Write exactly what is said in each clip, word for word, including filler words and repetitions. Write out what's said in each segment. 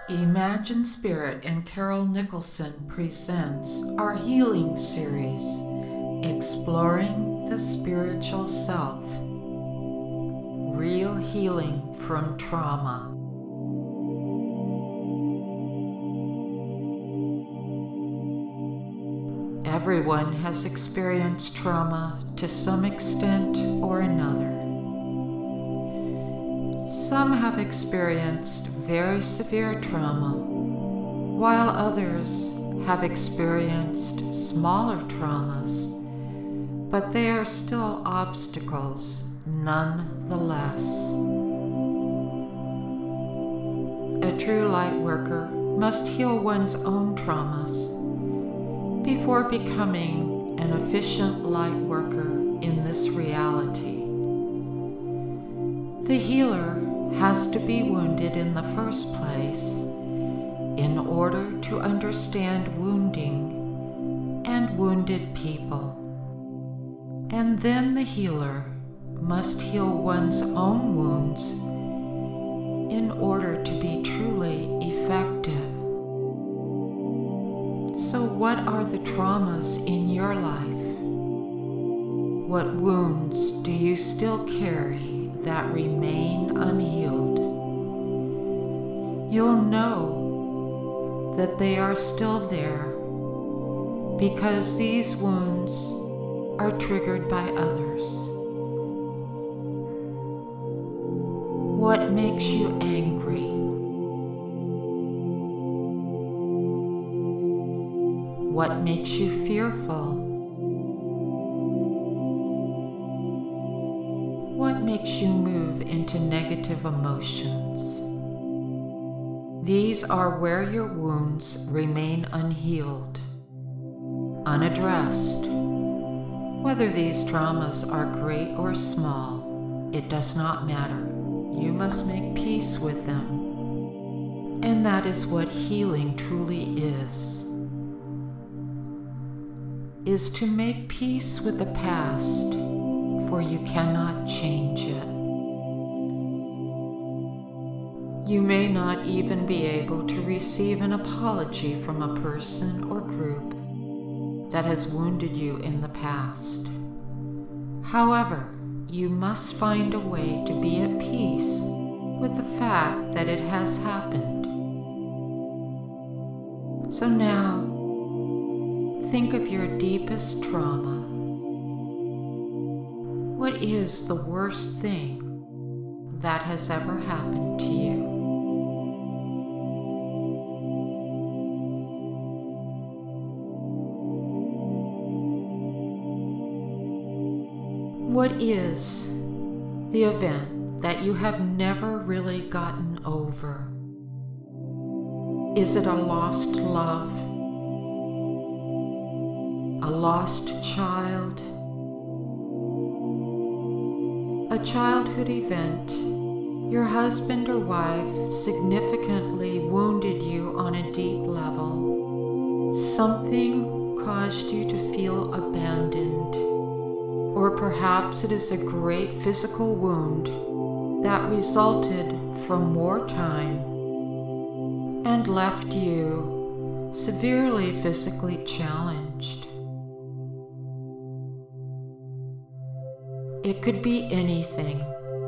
Imagine Spirit and Carol Nicholson presents our healing series, Exploring the Spiritual Self. Real healing from trauma. Everyone has experienced trauma to some extent or another. Some have experienced very severe trauma, while others have experienced smaller traumas, but they are still obstacles nonetheless. A true light worker must heal one's own traumas before becoming an efficient light worker in this reality. The healer has to be wounded in the first place in order to understand wounding and wounded people. And then the healer must heal one's own wounds in order to be truly effective. So what are the traumas in your life? What wounds do you still carry that remain unhealed? You'll know that they are still there because these wounds are triggered by others. What makes you angry? What makes you fearful? What makes you move into negative emotions? These are where your wounds remain unhealed, unaddressed. Whether these traumas are great or small, it does not matter. You must make peace with them. And that is what healing truly is. Is to make peace with the past, for you cannot change it. You may not even be able to receive an apology from a person or group that has wounded you in the past. However, you must find a way to be at peace with the fact that it has happened. So now, think of your deepest trauma. What is the worst thing that has ever happened to you? What is the event that you have never really gotten over? Is it a lost love? A lost child? A childhood event? Your husband or wife significantly wounded you on a deep level. Something caused you to feel abandoned. Or perhaps it is a great physical wound that resulted from wartime and left you severely physically challenged. It could be anything.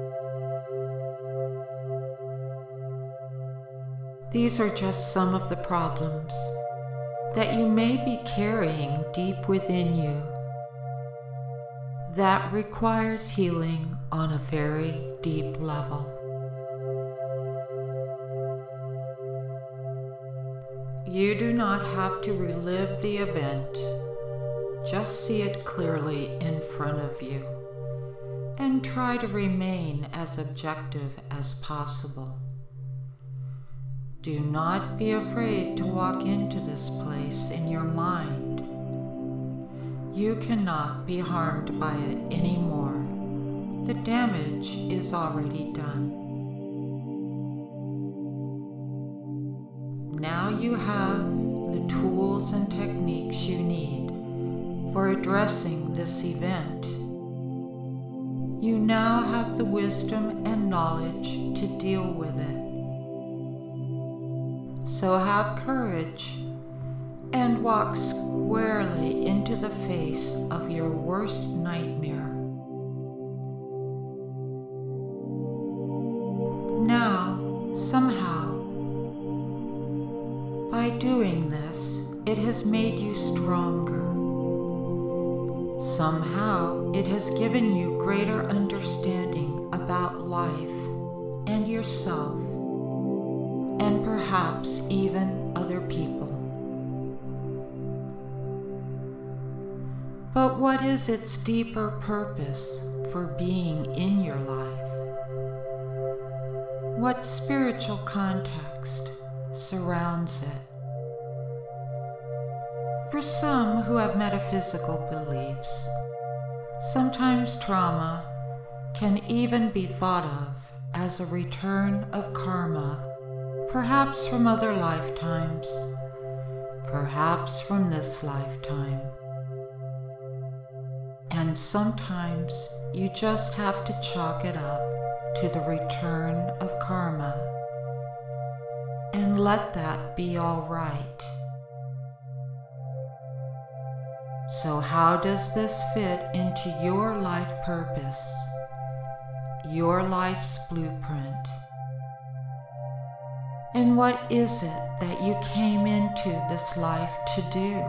These are just some of the problems that you may be carrying deep within you that requires healing on a very deep level. You do not have to relive the event. Just see it clearly in front of you and try to remain as objective as possible. Do not be afraid to walk into this place in your mind. You cannot be harmed by it anymore. The damage is already done. Now you have the tools and techniques you need for addressing this event. You now have the wisdom and knowledge to deal with it. So have courage and walk squarely into the face of your worst nightmare. Now, somehow, by doing this, it has made you stronger. Somehow, it has given you greater understanding about life and yourself, and perhaps even other people. But what is its deeper purpose for being in your life? What spiritual context surrounds it? For some who have metaphysical beliefs, sometimes trauma can even be thought of as a return of karma, perhaps from other lifetimes, perhaps from this lifetime. And sometimes you just have to chalk it up to the return of karma and let that be all right. So how does this fit into your life purpose, your life's blueprint? And what is it that you came into this life to do?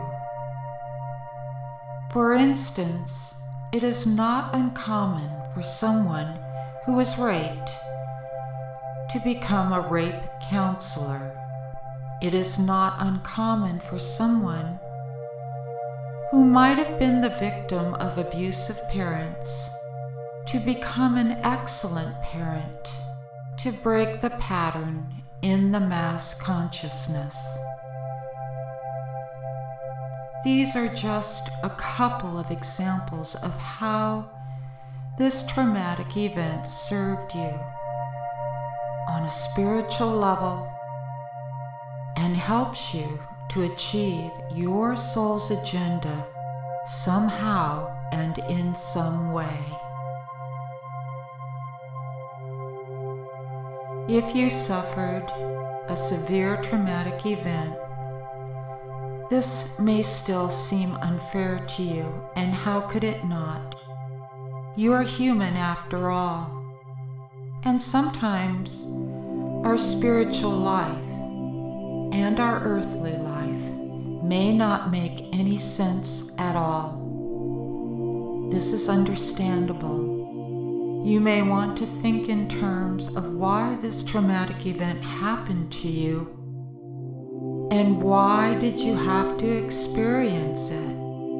For instance, it is not uncommon for someone who was raped to become a rape counselor. It is not uncommon for someone who might have been the victim of abusive parents to become an excellent parent, to break the pattern in the mass consciousness. These are just a couple of examples of how this traumatic event served you on a spiritual level and helps you to achieve your soul's agenda somehow and in some way. If you suffered a severe traumatic event, this may still seem unfair to you, and how could it not? You are human after all, and sometimes our spiritual life and our earthly life may not make any sense at all. This is understandable. You may want to think in terms of why this traumatic event happened to you, and why did you have to experience it?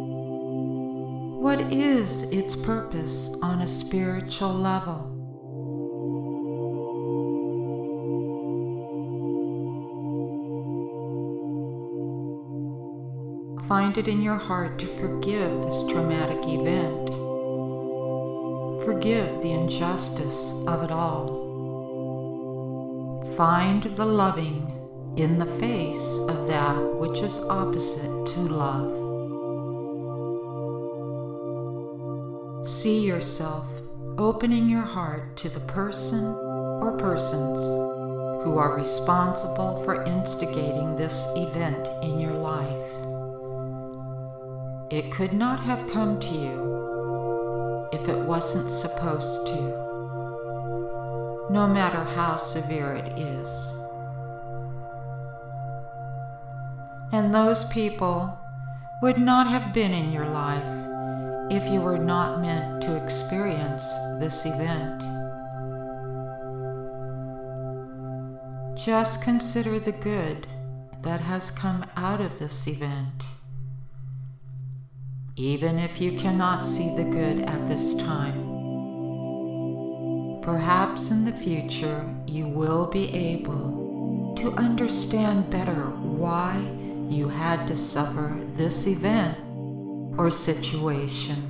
What is its purpose on a spiritual level? Find it in your heart to forgive this traumatic event. Forgive the injustice of it all. Find the loving in the face of that which is opposite to love. See yourself opening your heart to the person or persons who are responsible for instigating this event in your life. It could not have come to you if it wasn't supposed to, no matter how severe it is. And those people would not have been in your life if you were not meant to experience this event. Just consider the good that has come out of this event. Even if you cannot see the good at this time, perhaps in the future you will be able to understand better why you had to suffer this event or situation.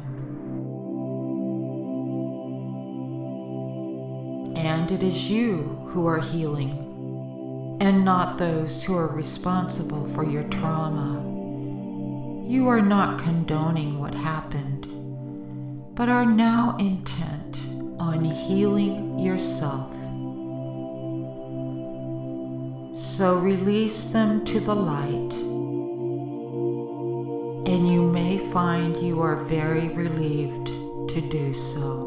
And it is you who are healing, and not those who are responsible for your trauma. You are not condoning what happened, but are now intent on healing yourself. So release them to the light, and you may find you are very relieved to do so.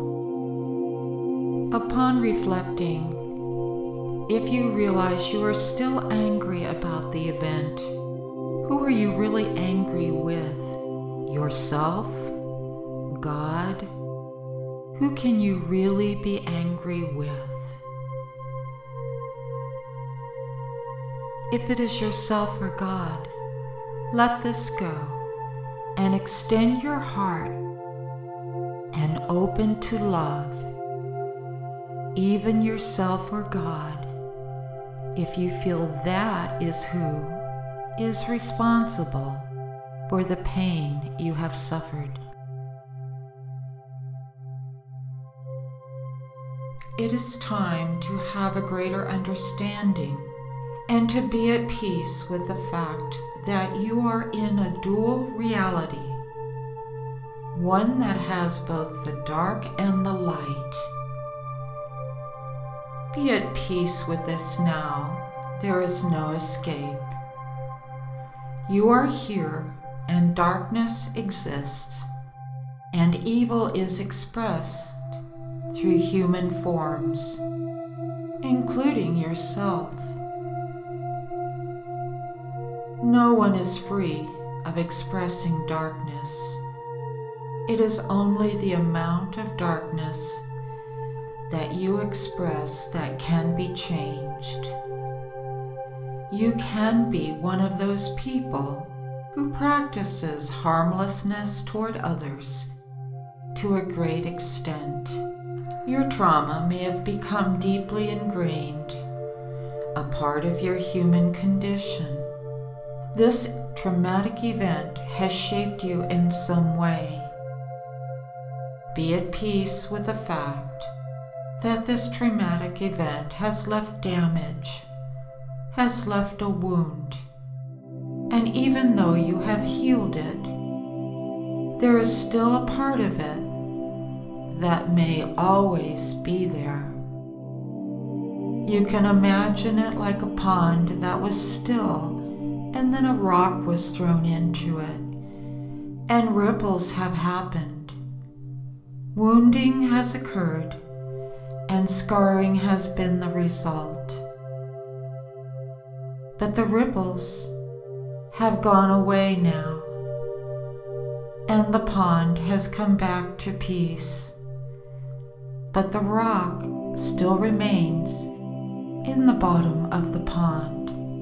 Upon reflecting, if you realize you are still angry about the event, who are you really angry with? Yourself? God? Who can you really be angry with? If it is yourself or God, let this go and extend your heart and open to love, even yourself or God, if you feel that is who is responsible for the pain you have suffered. It is time to have a greater understanding and to be at peace with the fact that you are in a dual reality, one that has both the dark and the light. Be at peace with this now. There is no escape. You are here, and darkness exists, and evil is expressed through human forms, including yourself. No one is free of expressing darkness. It is only the amount of darkness that you express that can be changed. You can be one of those people who practices harmlessness toward others to a great extent. Your trauma may have become deeply ingrained, a part of your human condition. This traumatic event has shaped you in some way. Be at peace with the fact that this traumatic event has left damage, has left a wound, and even though you have healed it, there is still a part of it that may always be there. You can imagine it like a pond that was still, and then a rock was thrown into it, and ripples have happened. Wounding has occurred, and scarring has been the result. But the ripples have gone away now, and the pond has come back to peace. But the rock still remains in the bottom of the pond,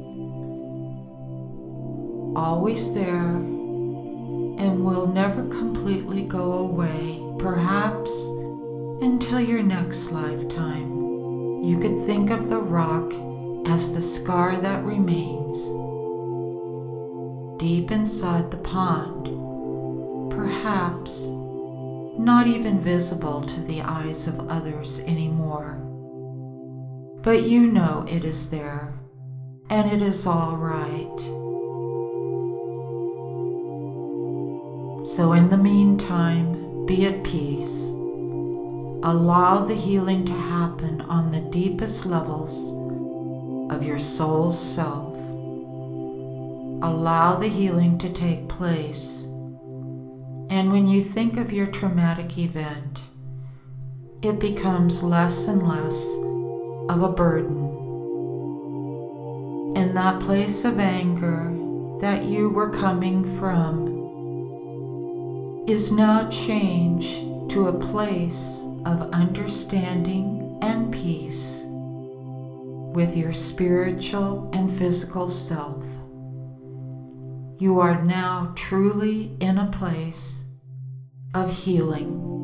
always there, and will never completely go away, perhaps until your next lifetime. You could think of the rock as the scar that remains deep inside the pond, perhaps not even visible to the eyes of others anymore. But you know it is there, and it is all right. So in the meantime, be at peace. Allow the healing to happen on the deepest levels of your soul's self. Allow the healing to take place. And when you think of your traumatic event, it becomes less and less of a burden. And that place of anger that you were coming from is now changed to a place of understanding and peace with your spiritual and physical self. You are now truly in a place of healing.